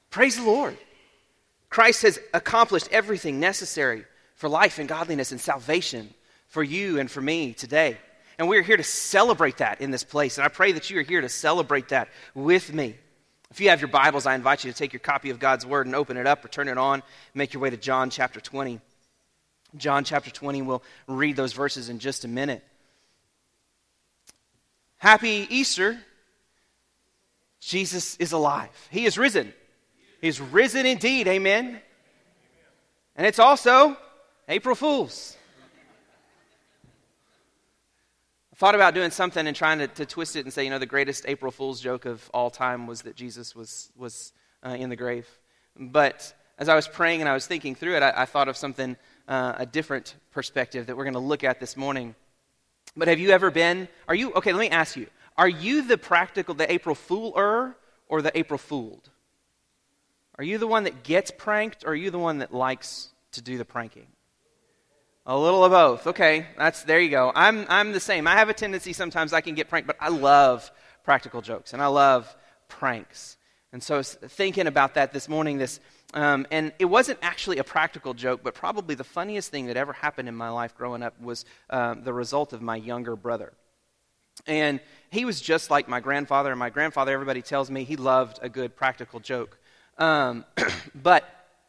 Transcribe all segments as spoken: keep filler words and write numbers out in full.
Praise the Lord. Christ has accomplished everything necessary for life and godliness and salvation for you and for me today. And we're here to celebrate that in this place. And I pray that you are here to celebrate that with me. If you have your Bibles, I invite you to take your copy of God's Word and open it up or turn it on. Make your way to John chapter twenty. John chapter twenty, we'll read those verses in just a minute. Happy Easter. Jesus is alive. He is risen. He is risen indeed, amen. And it's also April Fool's. I thought about doing something and trying to, to twist it and say, you know, the greatest April Fool's joke of all time was that Jesus was was uh, in the grave. But as I was praying and I was thinking through it, I, I thought of something, uh, a different perspective that we're going to look at this morning. But have you ever been, are you, okay, let me ask you, are you the practical, the April Fooler or the April Fooled? Are you the one that gets pranked, or are you the one that likes to do the pranking? A little of both. Okay, that's there you go. I'm I'm the same. I have a tendency sometimes I can get pranked, but I love practical jokes and I love pranks. And so I was thinking about that this morning. This um, and it wasn't actually a practical joke, but probably the funniest thing that ever happened in my life growing up was um, the result of my younger brother. And he was just like my grandfather. And my grandfather, everybody tells me, he loved a good practical joke. Um, but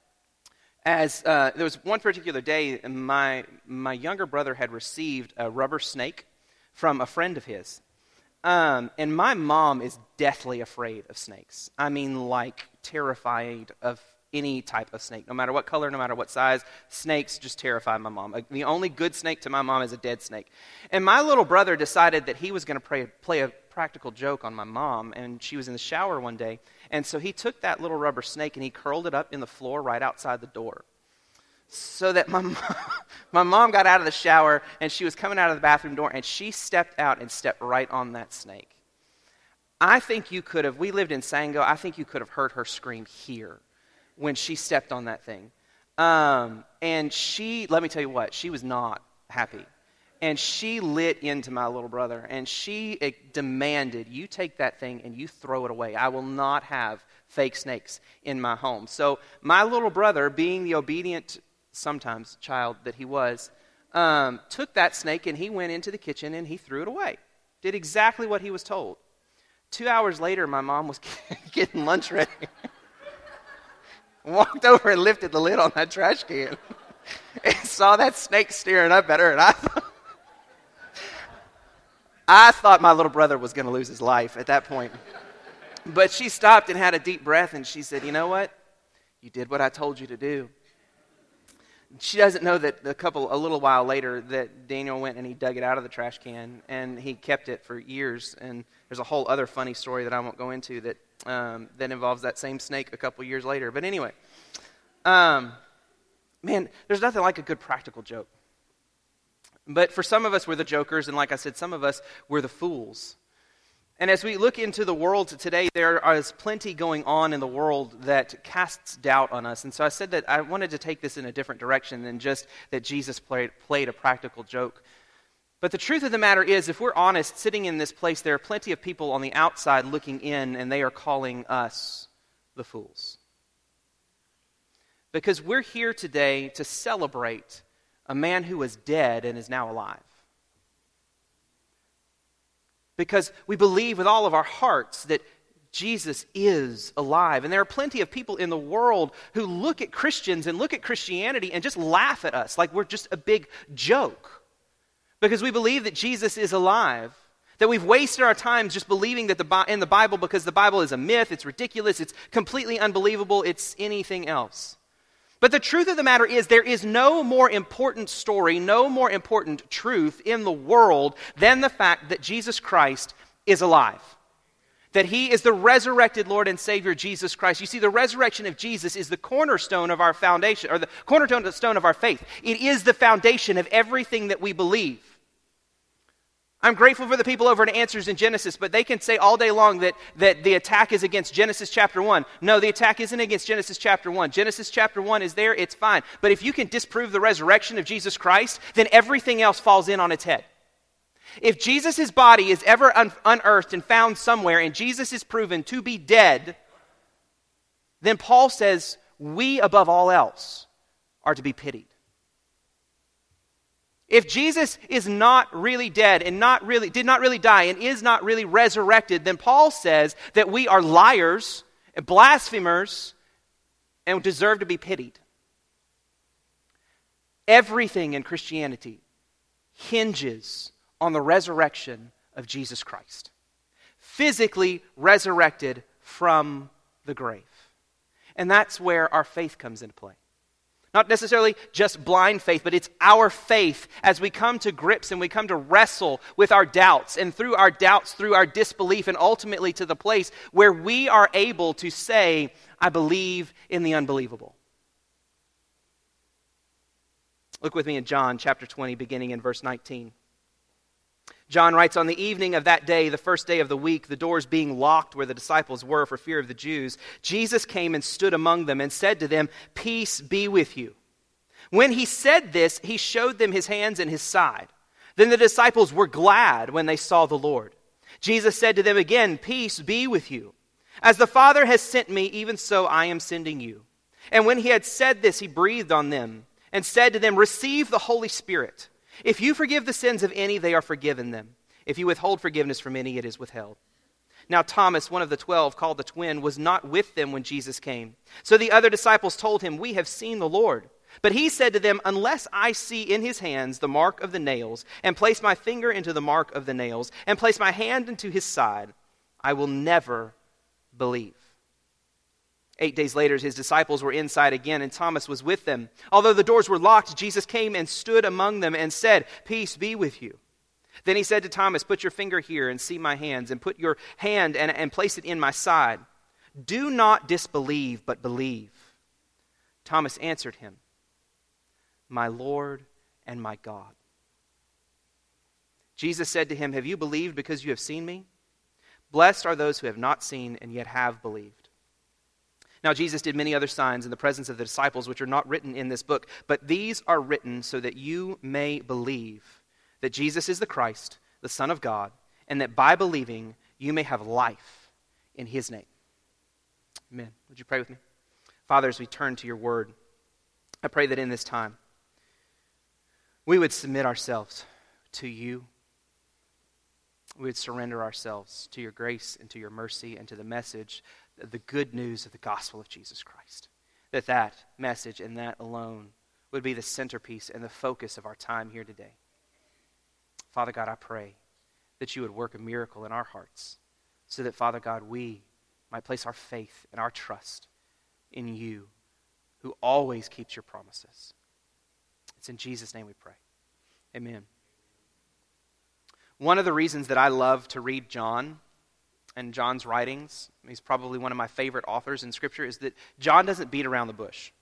as uh, there was one particular day, my my younger brother had received a rubber snake from a friend of his. Um, and my mom is deathly afraid of snakes. I mean, like terrified of any type of snake, no matter what color, no matter what size. Snakes just terrify my mom. Like, the only good snake to my mom is a dead snake. And my little brother decided that he was going to play, play a practical joke on my mom, and she was in the shower one day. And so he took that little rubber snake and he curled it up in the floor right outside the door. So that my mom, my mom got out of the shower and she was coming out of the bathroom door and she stepped out and stepped right on that snake. I think you could have, we lived in Sango, I think you could have heard her scream here when she stepped on that thing. Um, and she, let me tell you what, she was not happy. And she lit into my little brother, and she uh, demanded, you take that thing and you throw it away. I will not have fake snakes in my home. So my little brother, being the obedient, sometimes, child that he was, um, took that snake and he went into the kitchen and he threw it away. Did exactly what he was told. Two hours later, my mom was getting lunch ready. Walked over and lifted the lid on that trash can and saw that snake staring up at her, and I thought, I thought my little brother was going to lose his life at that point. But she stopped and had a deep breath, and she said, you know what? You did what I told you to do. She doesn't know that a couple, a little while later, that Daniel went and he dug it out of the trash can, and he kept it for years. And there's a whole other funny story that I won't go into that um, that involves that same snake a couple years later. But anyway, um, man, there's nothing like a good practical joke. But for some of us, we're the jokers, and like I said, some of us, we're the fools. And as we look into the world today, there is plenty going on in the world that casts doubt on us. And so I said that I wanted to take this in a different direction than just that Jesus played, played a practical joke. But the truth of the matter is, if we're honest, sitting in this place, there are plenty of people on the outside looking in, and they are calling us the fools. Because we're here today to celebrate a man who was dead and is now alive. Because we believe with all of our hearts that Jesus is alive. And there are plenty of people in the world who look at Christians and look at Christianity and just laugh at us like we're just a big joke. Because we believe that Jesus is alive. That we've wasted our time just believing that the in the Bible because the Bible is a myth, it's ridiculous, it's completely unbelievable, it's anything else. But the truth of the matter is there is no more important story, no more important truth in the world than the fact that Jesus Christ is alive. That he is the resurrected Lord and Savior, Jesus Christ. You see, the resurrection of Jesus is the cornerstone of our foundation, or the cornerstone of our faith. It is the foundation of everything that we believe. I'm grateful for the people over at Answers in Genesis, but they can say all day long that, that the attack is against Genesis chapter one. No, the attack isn't against Genesis chapter one. Genesis chapter one is there, it's fine. But if you can disprove the resurrection of Jesus Christ, then everything else falls in on its head. If Jesus' body is ever un- unearthed and found somewhere, and Jesus is proven to be dead, then Paul says we, above all else, are to be pitied. If Jesus is not really dead and not really did not really die and is not really resurrected, then Paul says that we are liars, blasphemers, and deserve to be pitied. Everything in Christianity hinges on the resurrection of Jesus Christ. Physically resurrected from the grave. And that's where our faith comes into play. Not necessarily just blind faith, but it's our faith as we come to grips and we come to wrestle with our doubts, and through our doubts, through our disbelief, and ultimately to the place where we are able to say, I believe in the unbelievable. Look with me in John chapter twenty, beginning in verse nineteen. John writes, on the evening of that day, the first day of the week, the doors being locked where the disciples were for fear of the Jews, Jesus came and stood among them and said to them, peace be with you. When he said this, he showed them his hands and his side. Then the disciples were glad when they saw the Lord. Jesus said to them again, peace be with you. As the Father has sent me, even so I am sending you. And when he had said this, he breathed on them and said to them, receive the Holy Spirit. If you forgive the sins of any, they are forgiven them. If you withhold forgiveness from any, it is withheld. Now Thomas, one of the twelve, called the twin, was not with them when Jesus came. So the other disciples told him, we have seen the Lord. But he said to them, unless I see in his hands the mark of the nails, and place my finger into the mark of the nails, and place my hand into his side, I will never believe. Eight days later, his disciples were inside again, and Thomas was with them. Although the doors were locked, Jesus came and stood among them and said, peace be with you. Then he said to Thomas, put your finger here and see my hands, and put your hand and, and place it in my side. Do not disbelieve, but believe. Thomas answered him, my Lord and my God. Jesus said to him, have you believed because you have seen me? Blessed are those who have not seen and yet have believed. Now Jesus did many other signs in the presence of the disciples, which are not written in this book, but these are written so that you may believe that Jesus is the Christ, the Son of God, and that by believing you may have life in his name. Amen. Would you pray with me? Father, as we turn to your word, I pray that in this time we would submit ourselves to you. We would surrender ourselves to your grace and to your mercy and to the message, the good news of the gospel of Jesus Christ. That that message and that alone would be the centerpiece and the focus of our time here today. Father God, I pray that you would work a miracle in our hearts so that, Father God, we might place our faith and our trust in you, who always keeps your promises. It's in Jesus' name we pray. Amen. One of the reasons that I love to read John and John's writings, he's probably one of my favorite authors in Scripture, is that John doesn't beat around the bush.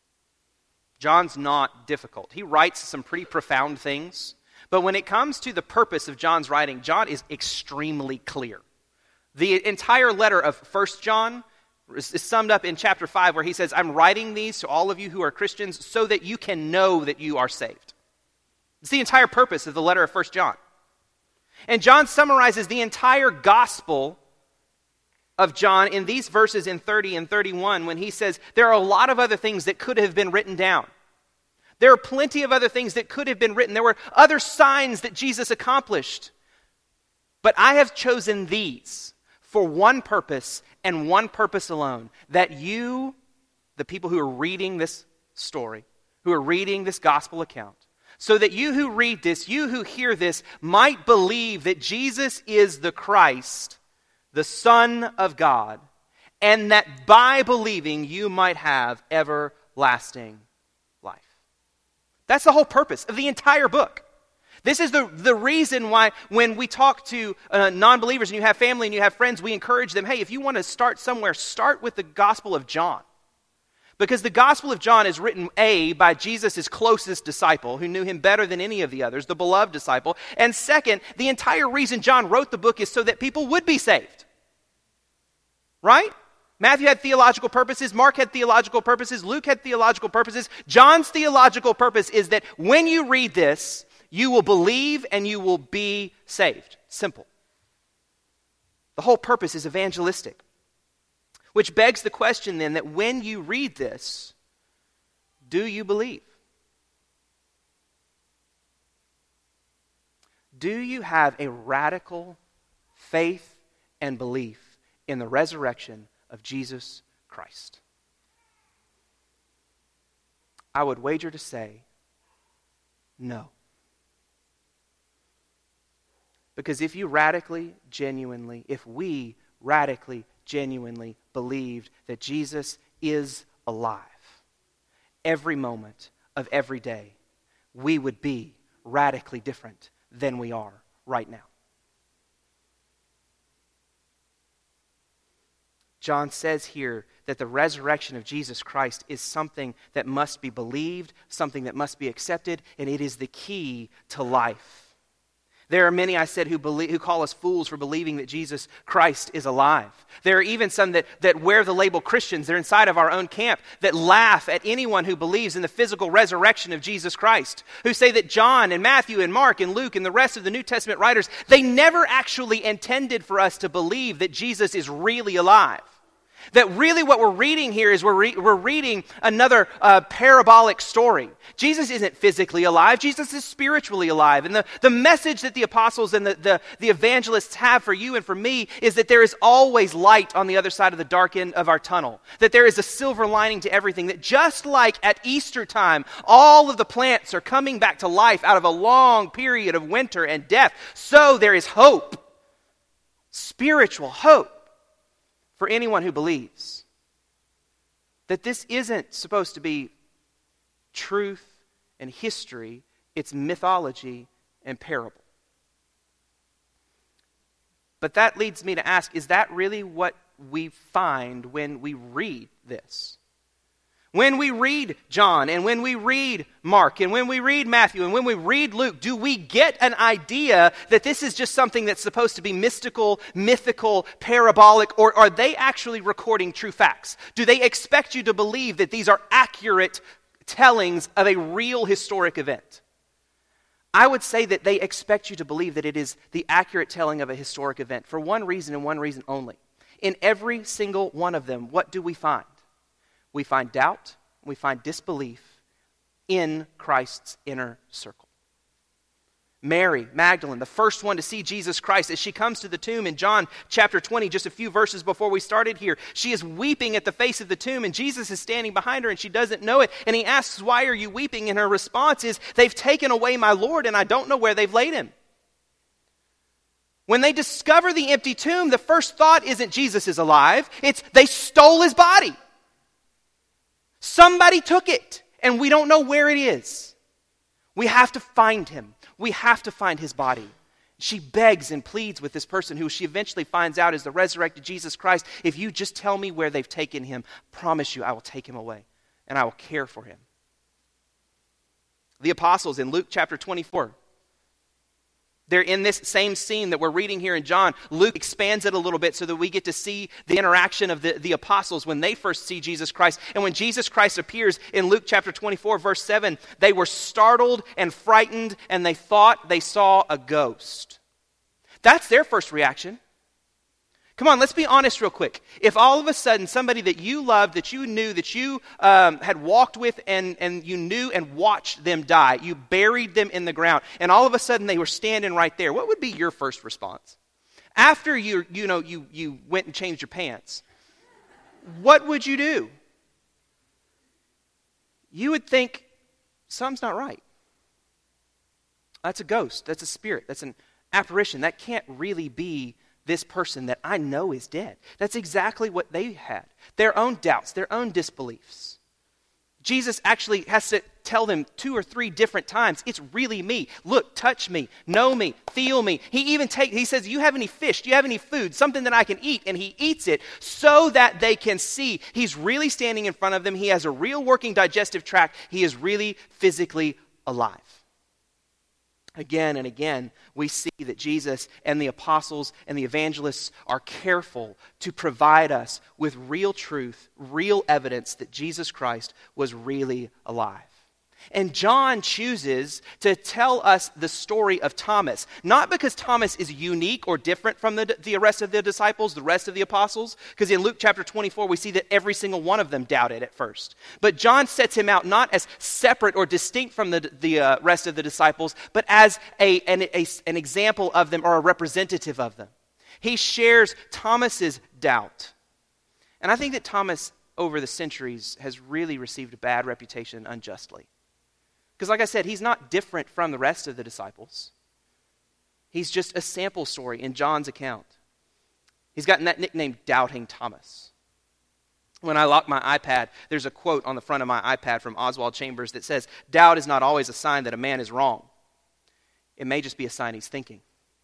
John's not difficult. He writes some pretty profound things, but when it comes to the purpose of John's writing, John is extremely clear. The entire letter of First John is summed up in chapter five, where he says, I'm writing these to all of you who are Christians so that you can know that you are saved. It's the entire purpose of the letter of First John. And John summarizes the entire gospel of John in these verses in thirty and thirty-one, when he says there are a lot of other things that could have been written down. There are plenty of other things that could have been written. There were other signs that Jesus accomplished. But I have chosen these for one purpose and one purpose alone, that you, the people who are reading this story, who are reading this gospel account, so that you who read this, you who hear this, might believe that Jesus is the Christ, the Son of God, and that by believing you might have everlasting life. That's the whole purpose of the entire book. This is the, the reason why when we talk to uh, non-believers and you have family and you have friends, we encourage them, hey, if you want to start somewhere, start with the Gospel of John. Because the Gospel of John is written, A, by Jesus' closest disciple, who knew him better than any of the others, the beloved disciple. And second, the entire reason John wrote the book is so that people would be saved. Right? Matthew had theological purposes, Mark had theological purposes, Luke had theological purposes. John's theological purpose is that when you read this, you will believe and you will be saved. Simple. The whole purpose is evangelistic. Which begs the question then that when you read this, do you believe? Do you have a radical faith and belief in the resurrection of Jesus Christ? I would wager to say no. Because if you radically, genuinely, if we radically, genuinely believed that Jesus is alive every moment of every day, we would be radically different than we are right now. John says here that the resurrection of Jesus Christ is something that must be believed, something that must be accepted, and it is the key to life. There are many, I said, who believe, who call us fools for believing that Jesus Christ is alive. There are even some that, that wear the label Christians. They're inside of our own camp that laugh at anyone who believes in the physical resurrection of Jesus Christ, who say that John and Matthew and Mark and Luke and the rest of the New Testament writers, they never actually intended for us to believe that Jesus is really alive. That really what we're reading here is we're, re- we're reading another uh, parabolic story. Jesus isn't physically alive. Jesus is spiritually alive. And the, the message that the apostles and the, the, the evangelists have for you and for me is that there is always light on the other side of the dark end of our tunnel. That there is a silver lining to everything. That just like at Easter time, all of the plants are coming back to life out of a long period of winter and death, so there is hope. Spiritual hope. For anyone who believes that this isn't supposed to be truth and history, it's mythology and parable. But that leads me to ask, is that really what we find when we read this? When we read John, and when we read Mark, and when we read Matthew, and when we read Luke, do we get an idea that this is just something that's supposed to be mystical, mythical, parabolic, or are they actually recording true facts? Do they expect you to believe that these are accurate tellings of a real historic event? I would say that they expect you to believe that it is the accurate telling of a historic event for one reason and one reason only. In every single one of them, what do we find? We find doubt, we find disbelief in Christ's inner circle. Mary Magdalene, the first one to see Jesus Christ, as she comes to the tomb in John chapter twenty, just a few verses before we started here, she is weeping at the face of the tomb, and Jesus is standing behind her, and she doesn't know it. And he asks, "Why are you weeping?" And her response is, "They've taken away my Lord, and I don't know where they've laid him." When they discover the empty tomb, the first thought isn't Jesus is alive, it's they stole his body. Somebody took it, and we don't know where it is. We have to find him. We have to find his body. She begs and pleads with this person who she eventually finds out is the resurrected Jesus Christ. If you just tell me where they've taken him, promise you I will take him away, and I will care for him. The apostles in Luke chapter twenty-four, they're in this same scene that we're reading here in John. Luke expands it a little bit so that we get to see the interaction of the, the apostles when they first see Jesus Christ. And when Jesus Christ appears in Luke chapter twenty-four, verse seven, they were startled and frightened, and they thought they saw a ghost. That's their first reaction. Come on, let's be honest real quick. If all of a sudden somebody that you loved, that you knew, that you um, had walked with and, and you knew and watched them die, you buried them in the ground, and all of a sudden they were standing right there, what would be your first response? After you, you know, you, you went and changed your pants, what would you do? You would think, something's not right. That's a ghost. That's a spirit. That's an apparition. That can't really be this person that I know is dead. That's exactly what they had. Their own doubts, their own disbeliefs. Jesus actually has to tell them two or three different times, it's really me. Look, touch me, know me, feel me. He even take, he says, you have any fish? Do you have any food? Something that I can eat. And he eats it so that they can see he's really standing in front of them. He has a real working digestive tract. He is really physically alive. Again and again, we see that Jesus and the apostles and the evangelists are careful to provide us with real truth, real evidence that Jesus Christ was really alive. And John chooses to tell us the story of Thomas, not because Thomas is unique or different from the, the rest of the disciples, the rest of the apostles, because in Luke chapter twenty-four, we see that every single one of them doubted at first. But John sets him out not as separate or distinct from the, the uh, rest of the disciples, but as a, an, a, an example of them or a representative of them. He shares Thomas's doubt. And I think that Thomas, over the centuries, has really received a bad reputation unjustly. Because like I said, he's not different from the rest of the disciples. He's just a sample story in John's account. He's gotten that nickname, Doubting Thomas. When I lock my iPad, there's a quote on the front of my iPad from Oswald Chambers that says, "Doubt is not always a sign that a man is wrong. It may just be a sign he's thinking."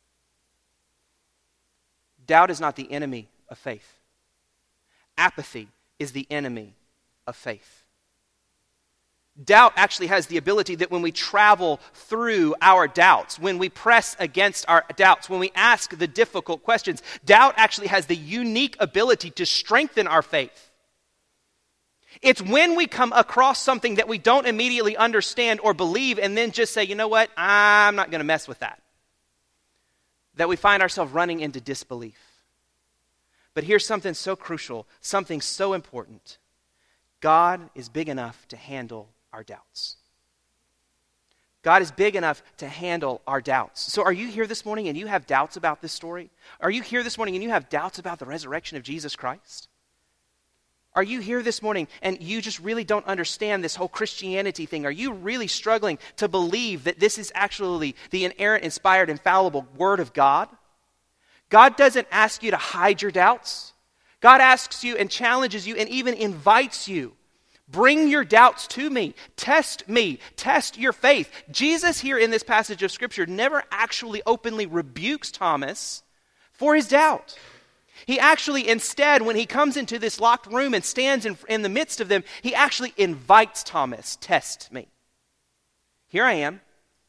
Doubt is not the enemy of faith. Apathy is the enemy of faith. Doubt actually has the ability that when we travel through our doubts, when we press against our doubts, when we ask the difficult questions, doubt actually has the unique ability to strengthen our faith. It's when we come across something that we don't immediately understand or believe and then just say, you know what, I'm not going to mess with that, that we find ourselves running into disbelief. But here's something so crucial, something so important. God is big enough to handle our doubts. God is big enough to handle our doubts. So are you here this morning and you have doubts about this story? Are you here this morning and you have doubts about the resurrection of Jesus Christ? Are you here this morning and you just really don't understand this whole Christianity thing? Are you really struggling to believe that this is actually the inerrant, inspired, infallible Word of God? God doesn't ask you to hide your doubts. God asks you and challenges you and even invites you. Bring your doubts to me. Test me. Test your faith. Jesus here in this passage of Scripture never actually openly rebukes Thomas for his doubt. He actually instead, when he comes into this locked room and stands in, in the midst of them, he actually invites Thomas, test me. Here I am.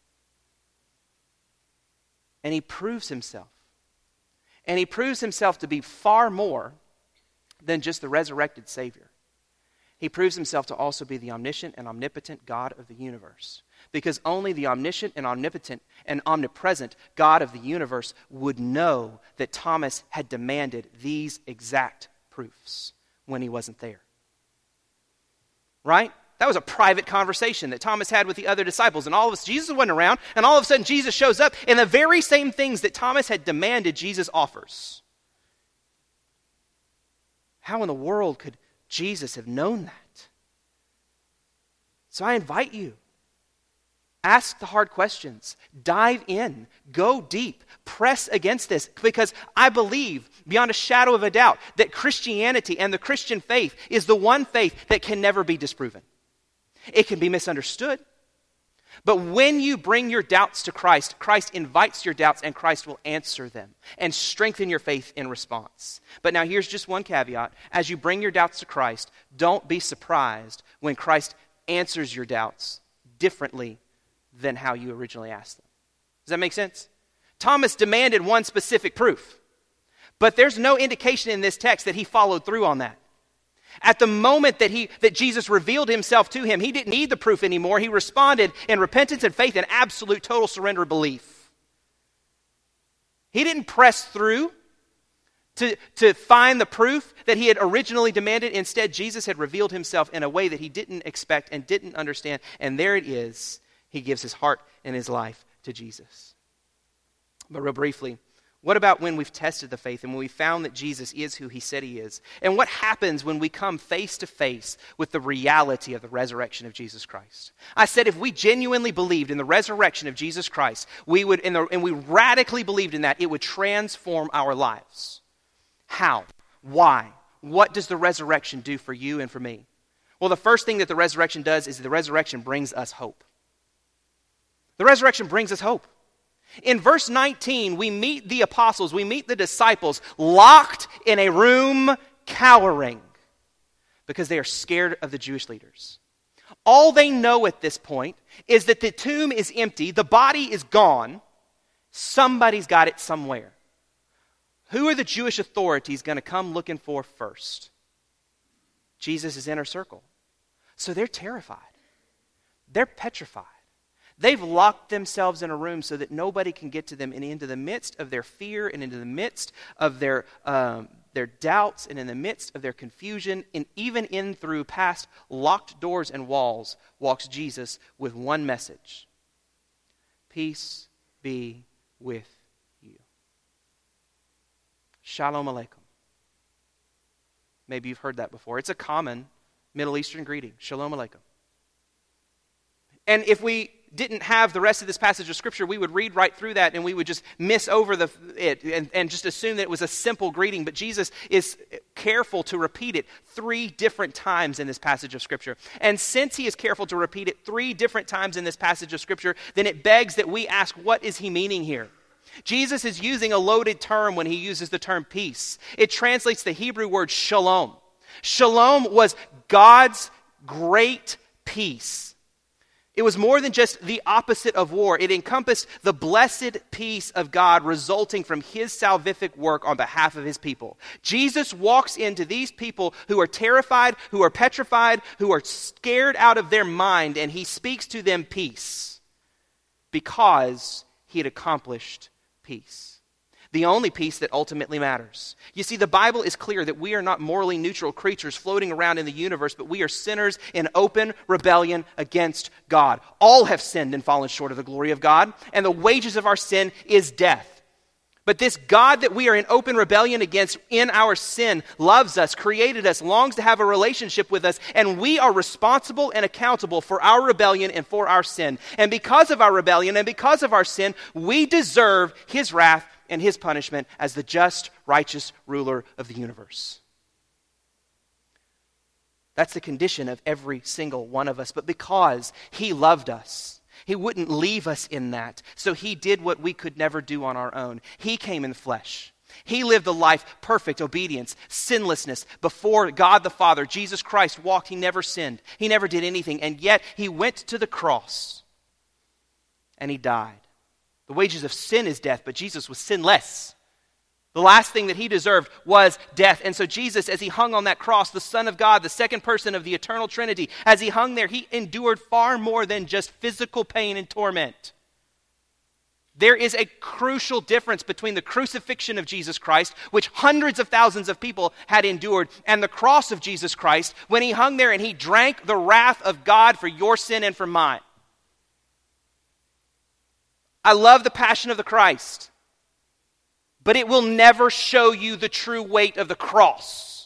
And he proves himself. And he proves himself to be far more than just the resurrected Savior. He proves himself to also be the omniscient and omnipotent God of the universe. Because only the omniscient and omnipotent and omnipresent God of the universe would know that Thomas had demanded these exact proofs when he wasn't there. Right? That was a private conversation that Thomas had with the other disciples. And all of us, Jesus wasn't around. And all of a sudden Jesus shows up. And the very same things that Thomas had demanded, Jesus offers. How in the world could Jesus have known that? So I invite you. Ask the hard questions. Dive in. Go deep. Press against this. Because I believe, beyond a shadow of a doubt, that Christianity and the Christian faith is the one faith that can never be disproven. It can be misunderstood. But when you bring your doubts to Christ, Christ invites your doubts and Christ will answer them and strengthen your faith in response. But now here's just one caveat. As you bring your doubts to Christ, don't be surprised when Christ answers your doubts differently than how you originally asked them. Does that make sense? Thomas demanded one specific proof, but there's no indication in this text that he followed through on that. At the moment that he that Jesus revealed himself to him, he didn't need the proof anymore. He responded in repentance and faith and absolute total surrender belief. He didn't press through to, to find the proof that he had originally demanded. Instead, Jesus had revealed himself in a way that he didn't expect and didn't understand. And there it is. He gives his heart and his life to Jesus. But real briefly, what about when we've tested the faith and when we found that Jesus is who he said he is? And what happens when we come face to face with the reality of the resurrection of Jesus Christ? I said if we genuinely believed in the resurrection of Jesus Christ, we would, in the, and we radically believed in that, it would transform our lives. How? Why? What does the resurrection do for you and for me? Well, the first thing that the resurrection does is the resurrection brings us hope. The resurrection brings us hope. In verse nineteen, we meet the apostles, we meet the disciples locked in a room cowering because they are scared of the Jewish leaders. All they know at this point is that the tomb is empty, the body is gone, somebody's got it somewhere. Who are the Jewish authorities going to come looking for first? Jesus' inner circle. So they're terrified. they're petrified. They've locked themselves in a room so that nobody can get to them, and into the midst of their fear and into the midst of their um, their doubts and in the midst of their confusion, and even in through past locked doors and walls, walks Jesus with one message: peace be with you. Shalom Aleichem. Maybe you've heard that before. It's a common Middle Eastern greeting. Shalom Aleichem. And if we didn't have the rest of this passage of Scripture, we would read right through that and we would just miss over the it and, and just assume that it was a simple greeting. But Jesus is careful to repeat it three different times in this passage of Scripture. And since he is careful to repeat it three different times in this passage of Scripture, then it begs that we ask, what is he meaning here? Jesus is using a loaded term when he uses the term peace. It translates the Hebrew word shalom. Shalom was God's great peace. It was more than just the opposite of war. It encompassed the blessed peace of God resulting from his salvific work on behalf of his people. Jesus walks into these people who are terrified, who are petrified, who are scared out of their mind, and he speaks to them peace because he had accomplished peace. The only peace that ultimately matters. You see, the Bible is clear that we are not morally neutral creatures floating around in the universe, but we are sinners in open rebellion against God. All have sinned and fallen short of the glory of God, and the wages of our sin is death. But this God that we are in open rebellion against in our sin loves us, created us, longs to have a relationship with us, and we are responsible and accountable for our rebellion and for our sin. And because of our rebellion and because of our sin, we deserve his wrath and his punishment as the just, righteous ruler of the universe. That's the condition of every single one of us. But because he loved us, he wouldn't leave us in that. So he did what we could never do on our own. He came in flesh. He lived a life, perfect obedience, sinlessness before God the Father. Jesus Christ walked, he never sinned. He never did anything. And yet he went to the cross and he died. The wages of sin is death, but Jesus was sinless. The last thing that he deserved was death. And so Jesus, as he hung on that cross, the Son of God, the second person of the eternal Trinity, as he hung there, he endured far more than just physical pain and torment. There is a crucial difference between the crucifixion of Jesus Christ, which hundreds of thousands of people had endured, and the cross of Jesus Christ, when he hung there and he drank the wrath of God for your sin and for mine. I love the Passion of the Christ, but it will never show you the true weight of the cross.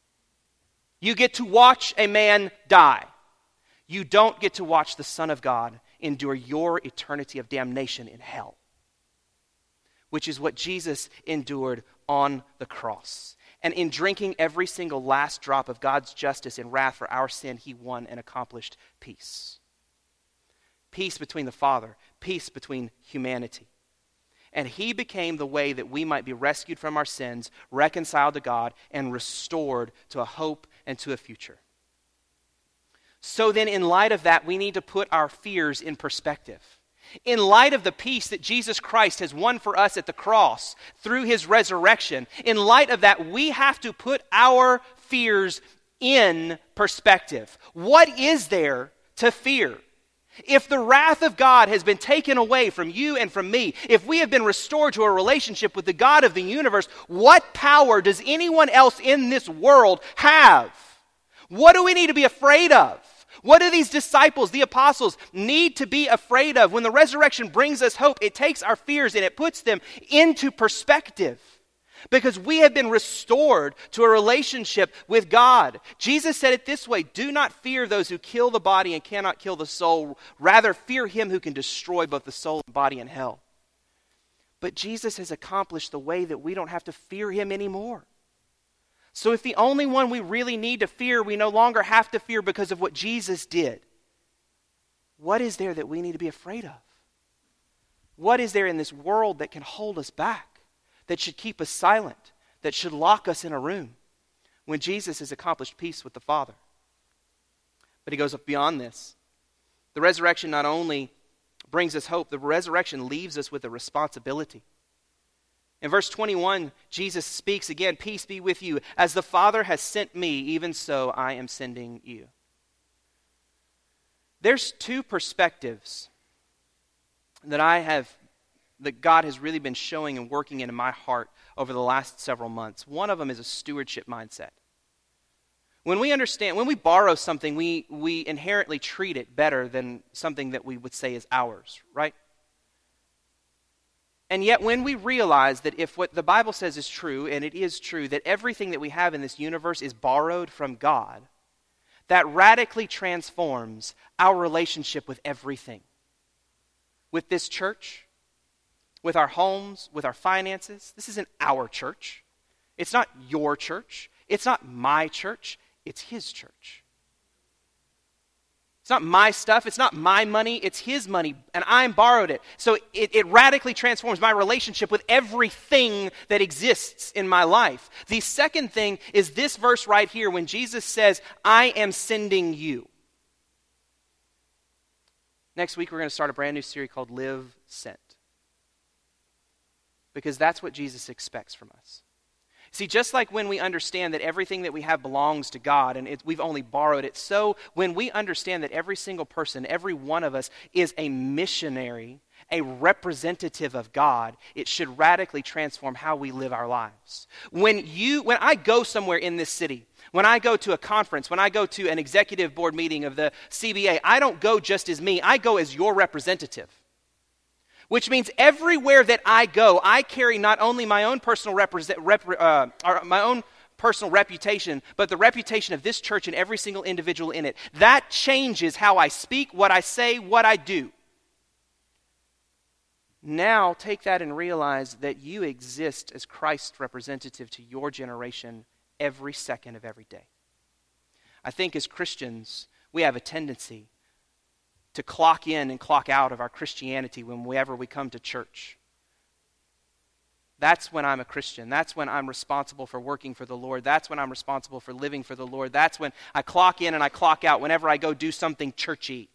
You get to watch a man die. You don't get to watch the Son of God endure your eternity of damnation in hell, which is what Jesus endured on the cross. And in drinking every single last drop of God's justice and wrath for our sin, he won and accomplished peace. Peace between the Father, peace between humanity. And he became the way that we might be rescued from our sins, reconciled to God, and restored to a hope and to a future. So then, in light of that, we need to put our fears in perspective. In light of the peace that Jesus Christ has won for us at the cross through his resurrection, in light of that, we have to put our fears in perspective. What is there to fear? If the wrath of God has been taken away from you and from me, if we have been restored to a relationship with the God of the universe, what power does anyone else in this world have? What do we need to be afraid of? What do these disciples, the apostles, need to be afraid of? When the resurrection brings us hope, it takes our fears and it puts them into perspective. Because we have been restored to a relationship with God. Jesus said it this way: do not fear those who kill the body and cannot kill the soul. Rather, fear him who can destroy both the soul and body in hell. But Jesus has accomplished the way that we don't have to fear him anymore. So if the only one we really need to fear, we no longer have to fear because of what Jesus did, what is there that we need to be afraid of? What is there in this world that can hold us back? That should keep us silent, that should lock us in a room when Jesus has accomplished peace with the Father? But he goes up beyond this. The resurrection not only brings us hope, the resurrection leaves us with a responsibility. In verse twenty-one, Jesus speaks again, peace be with you. As the Father has sent me, even so I am sending you. There's two perspectives that I have, that God has really been showing and working into my heart over the last several months. One of them is a stewardship mindset. When we understand, when we borrow something, we, we inherently treat it better than something that we would say is ours, right? And yet when we realize that if what the Bible says is true, and it is true, that everything that we have in this universe is borrowed from God, that radically transforms our relationship with everything. With this church, with our homes, with our finances. This isn't our church. It's not your church. It's not my church. It's His church. It's not my stuff. It's not my money. It's His money, and I borrowed it. So it, it radically transforms my relationship with everything that exists in my life. The second thing is this verse right here when Jesus says, I am sending you. Next week we're going to start a brand new series called Live Sent. Because that's what Jesus expects from us. See, just like when we understand that everything that we have belongs to God and it, we've only borrowed it, so when we understand that every single person, every one of us is a missionary, a representative of God, it should radically transform how we live our lives. When you, when I go somewhere in this city, when I go to a conference, when I go to an executive board meeting of the C B A, I don't go just as me, I go as your representative. Which means everywhere that I go, I carry not only my own personal represent, rep, uh, or my own personal reputation, but the reputation of this church and every single individual in it. That changes how I speak, what I say, what I do. Now take that and realize that you exist as Christ's representative to your generation every second of every day. I think as Christians, we have a tendency to clock in and clock out of our Christianity whenever we come to church. That's when I'm a Christian. That's when I'm responsible for working for the Lord. That's when I'm responsible for living for the Lord. That's when I clock in and I clock out whenever I go do something churchy.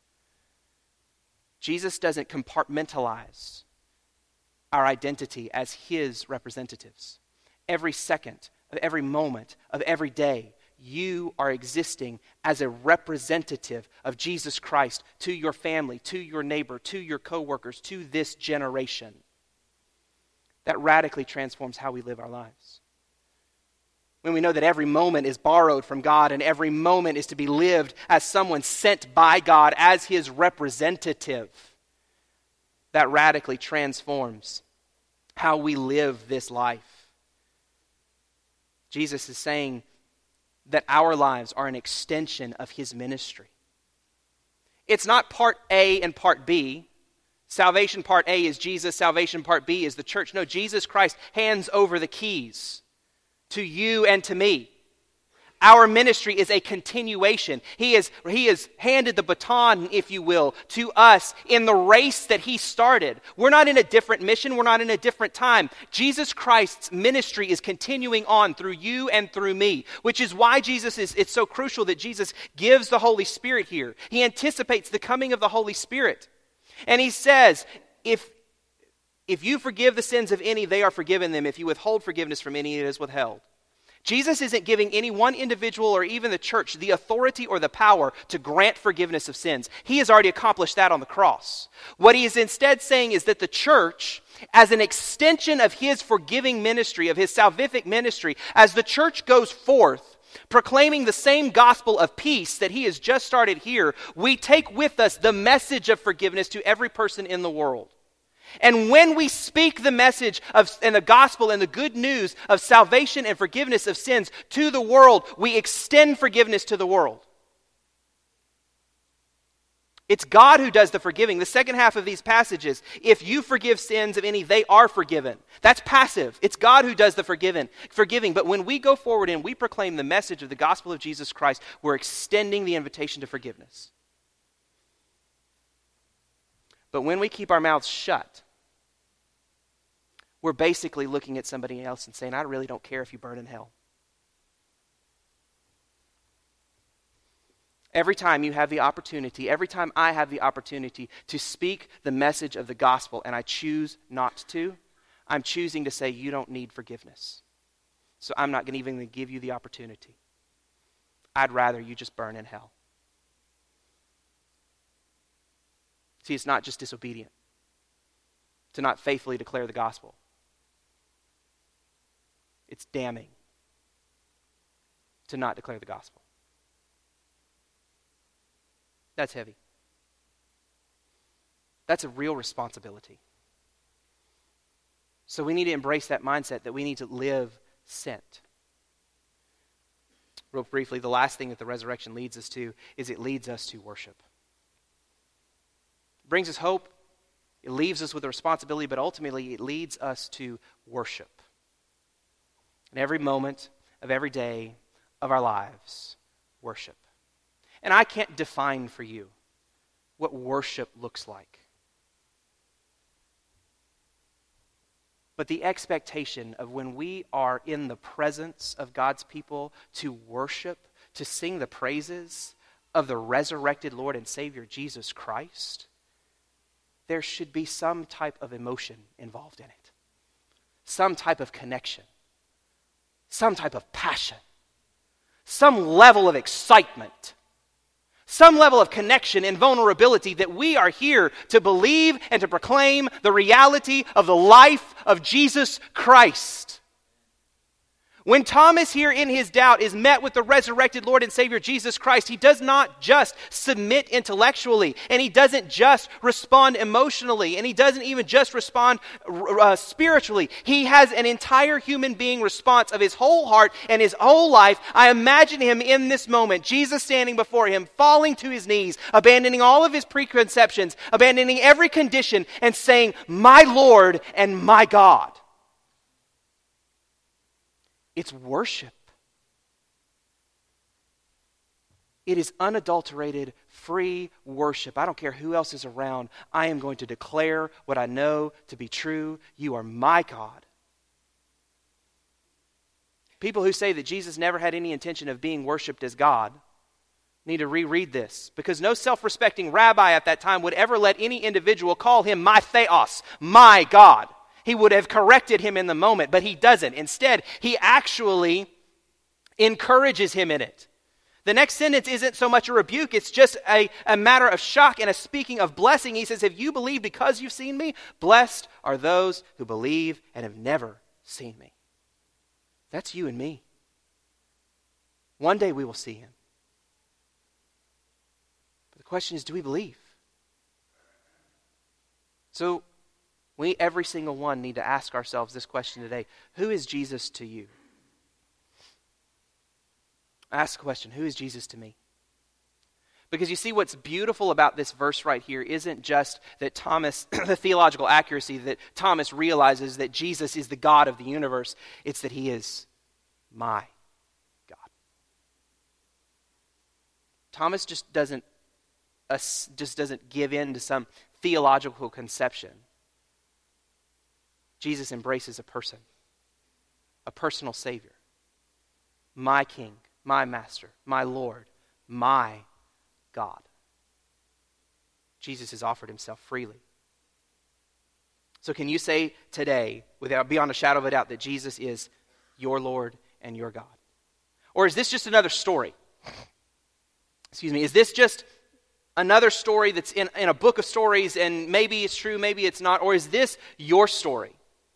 Jesus doesn't compartmentalize our identity as His representatives. Every second of every moment of every day, you are existing as a representative of Jesus Christ to your family, to your neighbor, to your coworkers, to this generation. That radically transforms how we live our lives. When we know that every moment is borrowed from God and every moment is to be lived as someone sent by God as His representative, that radically transforms how we live this life. Jesus is saying that our lives are an extension of His ministry. It's not part A and part B. Salvation part A is Jesus, salvation part B is the church. No, Jesus Christ hands over the keys to you and to me. Our ministry is a continuation. He is, he has handed the baton, if you will, to us in the race that He started. We're not in a different mission. We're not in a different time. Jesus Christ's ministry is continuing on through you and through me, which is why Jesus is, it's so crucial that Jesus gives the Holy Spirit here. He anticipates the coming of the Holy Spirit. And He says, if, if you forgive the sins of any, they are forgiven them. If you withhold forgiveness from any, it is withheld. Jesus isn't giving any one individual or even the church the authority or the power to grant forgiveness of sins. He has already accomplished that on the cross. What He is instead saying is that the church, as an extension of His forgiving ministry, of His salvific ministry, as the church goes forth, proclaiming the same gospel of peace that He has just started here, we take with us the message of forgiveness to every person in the world. And when we speak the message of and the gospel and the good news of salvation and forgiveness of sins to the world, we extend forgiveness to the world. It's God who does the forgiving. The second half of these passages, if you forgive sins of any, they are forgiven. That's passive. It's God who does the forgiven, forgiving. But when we go forward and we proclaim the message of the gospel of Jesus Christ, we're extending the invitation to forgiveness. But when we keep our mouths shut, we're basically looking at somebody else and saying, I really don't care if you burn in hell. Every time you have the opportunity, every time I have the opportunity to speak the message of the gospel and I choose not to, I'm choosing to say you don't need forgiveness. So I'm not going to even give you the opportunity. I'd rather you just burn in hell. See, it's not just disobedient to not faithfully declare the gospel. It's damning to not declare the gospel. That's heavy. That's a real responsibility. So we need to embrace that mindset that we need to live sent. Real briefly, the last thing that the resurrection leads us to is it leads us to worship. It brings us hope. It leaves us with a responsibility, but ultimately it leads us to worship. In every moment of every day of our lives, worship. And I can't define for you what worship looks like. But the expectation of when we are in the presence of God's people to worship, to sing the praises of the resurrected Lord and Savior Jesus Christ, there should be some type of emotion involved in it. Some type of connection. Some type of passion. Some level of excitement. Some level of connection and vulnerability that we are here to believe and to proclaim the reality of the life of Jesus Christ. When Thomas here in his doubt is met with the resurrected Lord and Savior Jesus Christ, he does not just submit intellectually, and he doesn't just respond emotionally, and he doesn't even just respond uh, spiritually. He has an entire human being response of his whole heart and his whole life. I imagine him in this moment, Jesus standing before him, falling to his knees, abandoning all of his preconceptions, abandoning every condition, and saying, "My Lord and my God." It's worship. It is unadulterated, free worship. I don't care who else is around. I am going to declare what I know to be true. You are my God. People who say that Jesus never had any intention of being worshiped as God need to reread this, because no self-respecting rabbi at that time would ever let any individual call him my theos, my God. He would have corrected him in the moment, but he doesn't. Instead, he actually encourages him in it. The next sentence isn't so much a rebuke, it's just a, a matter of shock and a speaking of blessing. He says, "Have you believed because you've seen me? Blessed are those who believe and have never seen me." That's you and me. One day we will see him. But the question is, do we believe? So, we, every single one, need to ask ourselves this question today. Who is Jesus to you? Ask the question, who is Jesus to me? Because you see, what's beautiful about this verse right here isn't just that Thomas, the theological accuracy, that Thomas realizes that Jesus is the God of the universe. It's that he is my God. Thomas just doesn't, uh, just doesn't give in to some theological conception. Jesus embraces a person, a personal Savior, my King, my Master, my Lord, my God. Jesus has offered himself freely. So can you say today, without beyond a shadow of a doubt, that Jesus is your Lord and your God? Or is this just another story? Excuse me, is this just another story that's in, in a book of stories, and maybe it's true, maybe it's not? Or is this your story?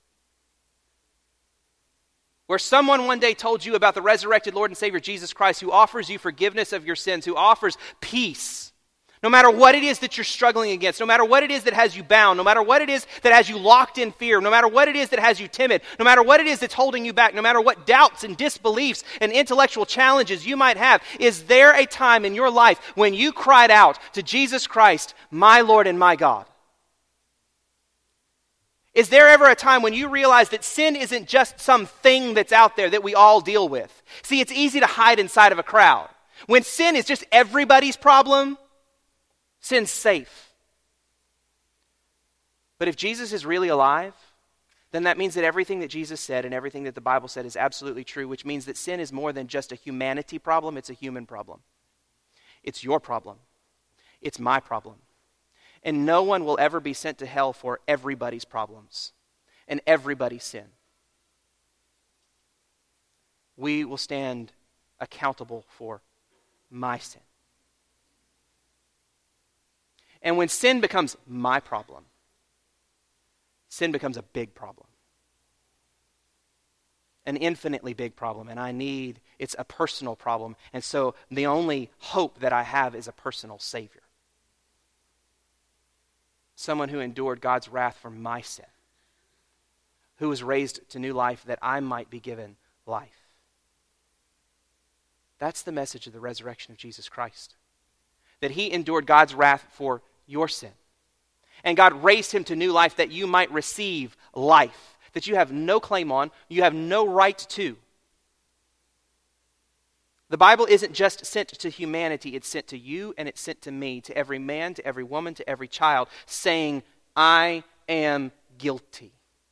Where someone one day told you about the resurrected Lord and Savior Jesus Christ, who offers you forgiveness of your sins, who offers peace. No matter what it is that you're struggling against, no matter what it is that has you bound, no matter what it is that has you locked in fear, no matter what it is that has you timid, no matter what it is that's holding you back, no matter what doubts and disbeliefs and intellectual challenges you might have, is there a time in your life when you cried out to Jesus Christ, my Lord and my God? Is there ever a time when you realize that sin isn't just some thing that's out there that we all deal with? See, it's easy to hide inside of a crowd. When sin is just everybody's problem, sin's safe. But if Jesus is really alive, then that means that everything that Jesus said and everything that the Bible said is absolutely true, which means that sin is more than just a humanity problem, it's a human problem. It's your problem. It's my problem. And no one will ever be sent to hell for everybody's problems and everybody's sin. We will stand accountable for my sin. And when sin becomes my problem, sin becomes a big problem. An infinitely big problem. And I need, it's a personal problem. And so the only hope that I have is a personal Savior. Someone who endured God's wrath for my sin. Who was raised to new life that I might be given life. That's the message of the resurrection of Jesus Christ. That he endured God's wrath for your sin. And God raised him to new life that you might receive life. That you have no claim on, you have no right to. The Bible isn't just sent to humanity, it's sent to you and it's sent to me, to every man, to every woman, to every child, saying, I am guilty.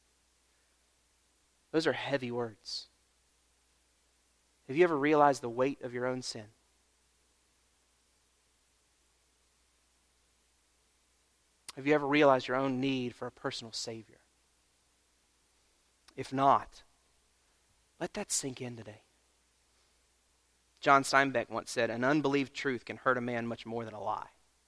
Those are heavy words. Have you ever realized the weight of your own sin? Have you ever realized your own need for a personal Savior? If not, let that sink in today. John Steinbeck once said, an unbelieved truth can hurt a man much more than a lie.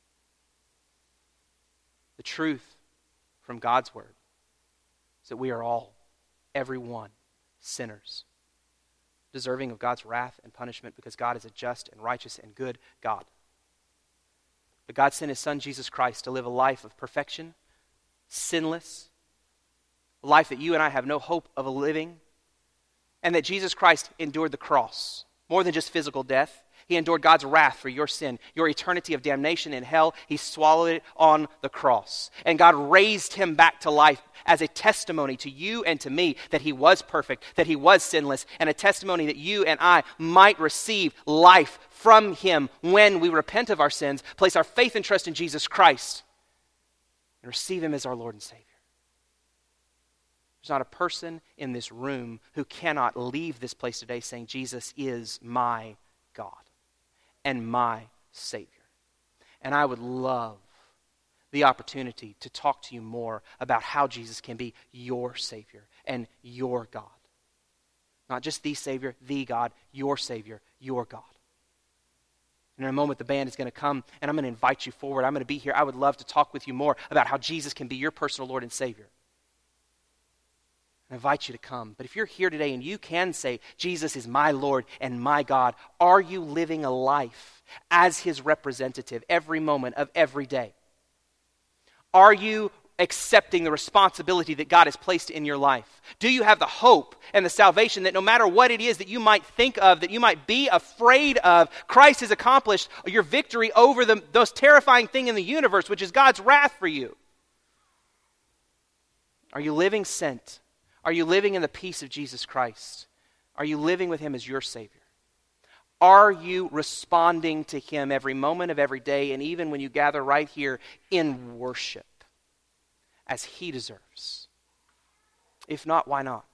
The truth from God's word is that we are all, every one, sinners, deserving of God's wrath and punishment because God is a just and righteous and good God. But God sent his Son, Jesus Christ, to live a life of perfection, sinless, a life that you and I have no hope of living, and that Jesus Christ endured the cross, more than just physical death. He endured God's wrath for your sin, your eternity of damnation in hell. He swallowed it on the cross. And God raised him back to life as a testimony to you and to me that he was perfect, that he was sinless, and a testimony that you and I might receive life from him when we repent of our sins, place our faith and trust in Jesus Christ, and receive him as our Lord and Savior. There's not a person in this room who cannot leave this place today saying, Jesus is my God and my Savior. And I would love the opportunity to talk to you more about how Jesus can be your Savior and your God. Not just the Savior, the God, your Savior, your God. And in a moment, the band is going to come, and I'm going to invite you forward. I'm going to be here. I would love to talk with you more about how Jesus can be your personal Lord and Savior. I invite you to come. But if you're here today and you can say, Jesus is my Lord and my God, are you living a life as his representative every moment of every day? Are you accepting the responsibility that God has placed in your life? Do you have the hope and the salvation that no matter what it is that you might think of, that you might be afraid of, Christ has accomplished your victory over the most terrifying thing in the universe, which is God's wrath for you? Are you living sent? Are you living in the peace of Jesus Christ? Are you living with him as your Savior? Are you responding to him every moment of every day, and even when you gather right here in worship, as he deserves? If not, why not?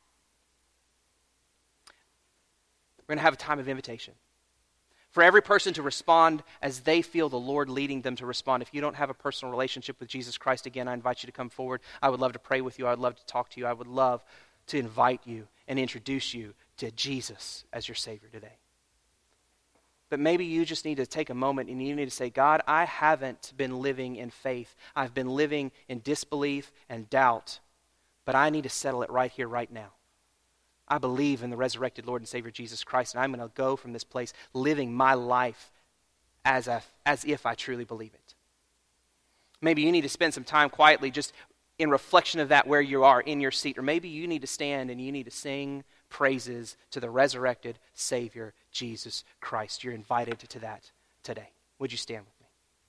We're going to have a time of invitation. For every person to respond as they feel the Lord leading them to respond. If you don't have a personal relationship with Jesus Christ, again, I invite you to come forward. I would love to pray with you. I would love to talk to you. I would love to invite you and introduce you to Jesus as your Savior today. But maybe you just need to take a moment and you need to say, God, I haven't been living in faith. I've been living in disbelief and doubt, but I need to settle it right here, right now. I believe in the resurrected Lord and Savior Jesus Christ, and I'm going to go from this place living my life as, a, as if I truly believe it. Maybe you need to spend some time quietly just in reflection of that where you are in your seat, or maybe you need to stand and you need to sing praises to the resurrected Savior Jesus Christ. You're invited to that today. Would you stand with me?